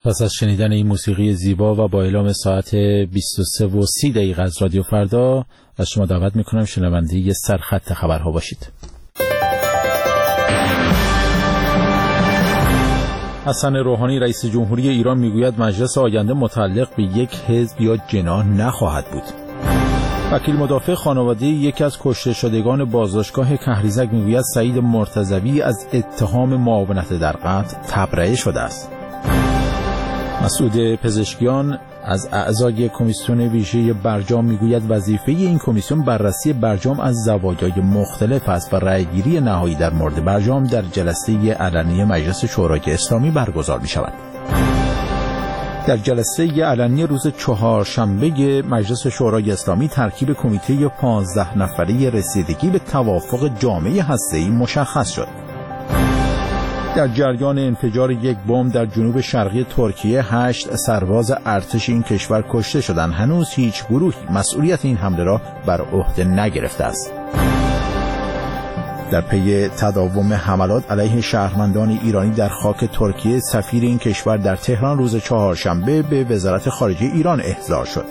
پس از شنیدن این موسیقی زیبا و با اعلام ساعت 23:30 از رادیو فردا از شما دعوت میکنم شنونده سرخط خبرها باشید. حسن روحانی رئیس جمهوری ایران میگوید مجلس آینده متعلق به یک حزب یا جناح نخواهد بود. وکیل مدافع خانواده یکی از کشته شدگان بازداشتگاه کهریزک میگوید سعید مرتضوی از اتهام معاونت در قتل تبرئه شده است. مسعود پزشکیان از اعضای کمیسیون ویژه برجام میگوید وظیفه این کمیسیون بررسی برجام از زوایای مختلف است و رأیگیری نهایی در مورد برجام در جلسه علنی مجلس شورای اسلامی برگزار می شود. در جلسه علنی روز چهارشنبه مجلس شورای اسلامی ترکیب کمیته 15 نفره رسیدگی به توافق جامعه هسته‌ای مشخص شد. در جریان انفجار یک بمب در جنوب شرقی ترکیه 8 سرباز ارتش این کشور کشته شدند. هنوز هیچ گروهی مسئولیت این حمله را بر عهده نگرفته است. در پی تداوم حملات علیه شهروندان ایرانی در خاک ترکیه، سفیر این کشور در تهران روز چهارشنبه به وزارت خارجه ایران احضار شد.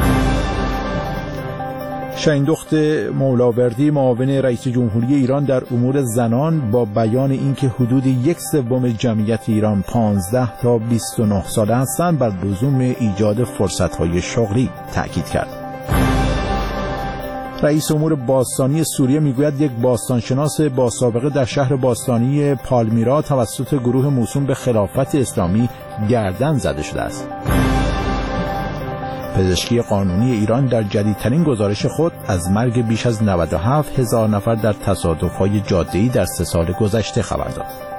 شاهین-دخت مولاوردی معاون رئیس جمهوری ایران در امور زنان با بیان اینکه حدود 1/3 جمعیت ایران 15 تا 29 ساله هستند بر لزوم ایجاد فرصت‌های شغلی تأکید کرد. رئیس امور باستانی سوریه میگوید یک باستانشناس با سابقه در شهر باستانی پالمیرا توسط گروه موسوم به خلافت اسلامی گردن زده شده است. پزشکی قانونی ایران در جدیدترین گزارش خود از مرگ بیش از 97,000 نفر در تصادف‌های جاده‌ای در 3 سال گذشته خبر داد.